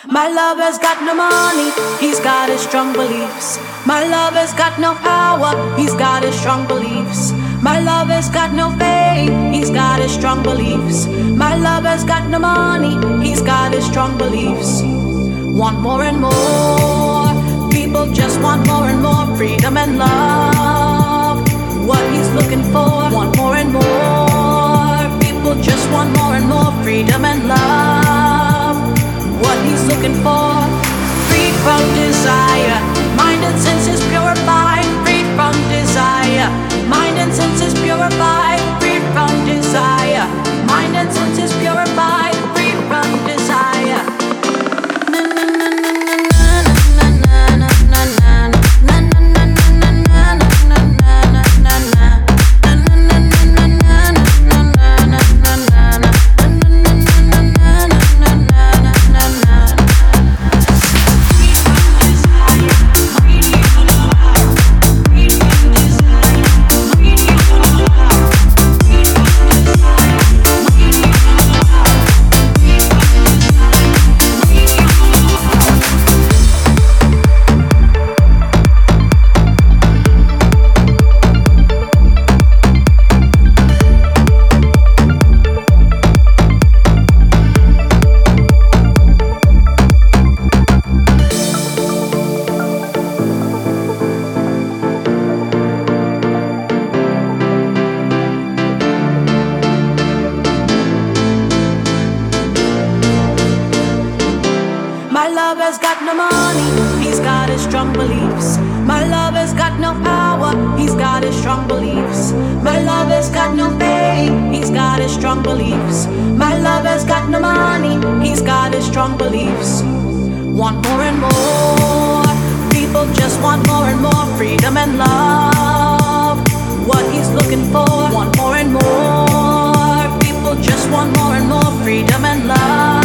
My lover's got no money, he's got his strong beliefs. My lover's got no power, he's got his strong beliefs. My lover's got no fame, he's got his strong beliefs. My lover's got no money, he's got his strong beliefs. Want more and more, people just want more and more freedom and love. What he's looking for, want more and more, people just want more and more freedom and love. What he's looking for, free from desire, mind and senses purified, free from desire, mind and senses purified, free from desire, mind and senses purified, free from desire. My lover's got no money, he's got his strong beliefs. My lover's got no power, he's got his strong beliefs. My lover's got no fame, he's got his strong beliefs. My lover's got no money, he's got his strong beliefs. Want more and more, people just want more and more freedom and love. What he's looking for, want more and more, people just want more and more freedom and love.